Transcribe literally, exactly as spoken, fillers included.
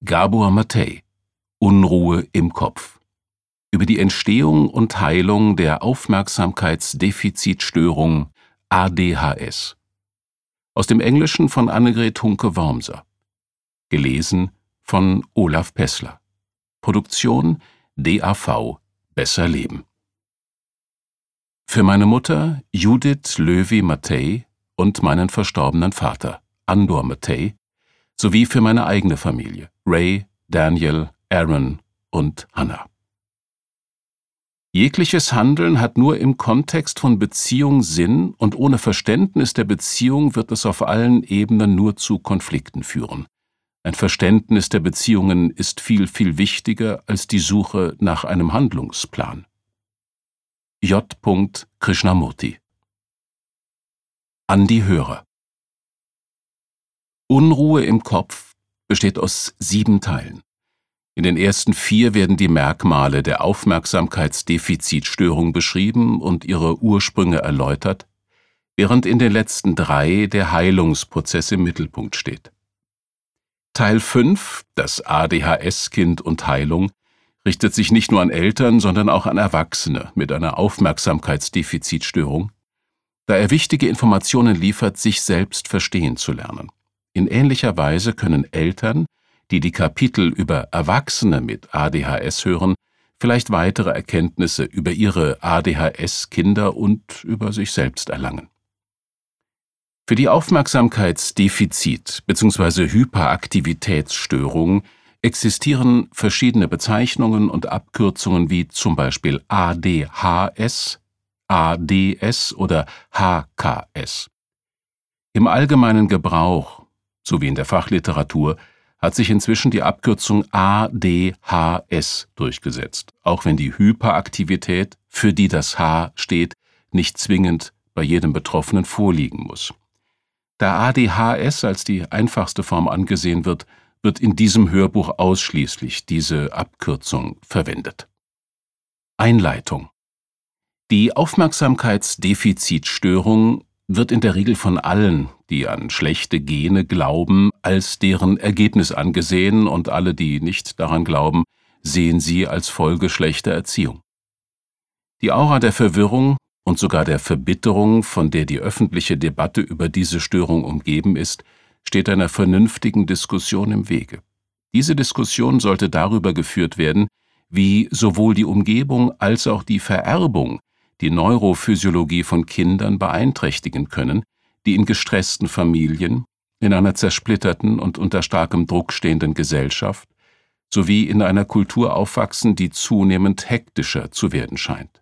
Gabor Maté: Unruhe im Kopf. Über die Entstehung und Heilung der Aufmerksamkeitsdefizitstörung A D H S. Aus dem Englischen von Annegret Hunke-Wormser. Gelesen von Olaf Pessler. Produktion D A V Besser Leben. Für meine Mutter Judith Löwy-Maté und meinen verstorbenen Vater Andor Maté sowie für meine eigene Familie Ray, Daniel, Aaron und Hannah. Jegliches Handeln hat nur im Kontext von Beziehung Sinn, und ohne Verständnis der Beziehung wird es auf allen Ebenen nur zu Konflikten führen. Ein Verständnis der Beziehungen ist viel, viel wichtiger als die Suche nach einem Handlungsplan. J. Krishnamurti. An die Hörer. Unruhe im Kopf besteht aus sieben Teilen. In den ersten vier werden die Merkmale der Aufmerksamkeitsdefizitstörung beschrieben und ihre Ursprünge erläutert, während in den letzten drei der Heilungsprozess im Mittelpunkt steht. Teil fünf, das A D H S-Kind und Heilung, richtet sich nicht nur an Eltern, sondern auch an Erwachsene mit einer Aufmerksamkeitsdefizitstörung, da er wichtige Informationen liefert, sich selbst verstehen zu lernen. In ähnlicher Weise können Eltern, die die Kapitel über Erwachsene mit A D H S hören, vielleicht weitere Erkenntnisse über ihre A D H S-Kinder und über sich selbst erlangen. Für die Aufmerksamkeitsdefizit- bzw. Hyperaktivitätsstörung existieren verschiedene Bezeichnungen und Abkürzungen wie zum Beispiel A D H S, A D S oder H K S. Im allgemeinen Gebrauch sowie in der Fachliteratur hat sich inzwischen die Abkürzung A D H S durchgesetzt, auch wenn die Hyperaktivität, für die das H steht, nicht zwingend bei jedem Betroffenen vorliegen muss. Da A D H S als die einfachste Form angesehen wird, wird in diesem Hörbuch ausschließlich diese Abkürzung verwendet. Einleitung. Die Aufmerksamkeitsdefizitstörung wird in der Regel von allen, die an schlechte Gene glauben, als deren Ergebnis angesehen, und alle, die nicht daran glauben, sehen sie als Folge schlechter Erziehung. Die Aura der Verwirrung und sogar der Verbitterung, von der die öffentliche Debatte über diese Störung umgeben ist, steht einer vernünftigen Diskussion im Wege. Diese Diskussion sollte darüber geführt werden, wie sowohl die Umgebung als auch die Vererbung die Neurophysiologie von Kindern beeinträchtigen können, die in gestressten Familien, in einer zersplitterten und unter starkem Druck stehenden Gesellschaft sowie in einer Kultur aufwachsen, die zunehmend hektischer zu werden scheint.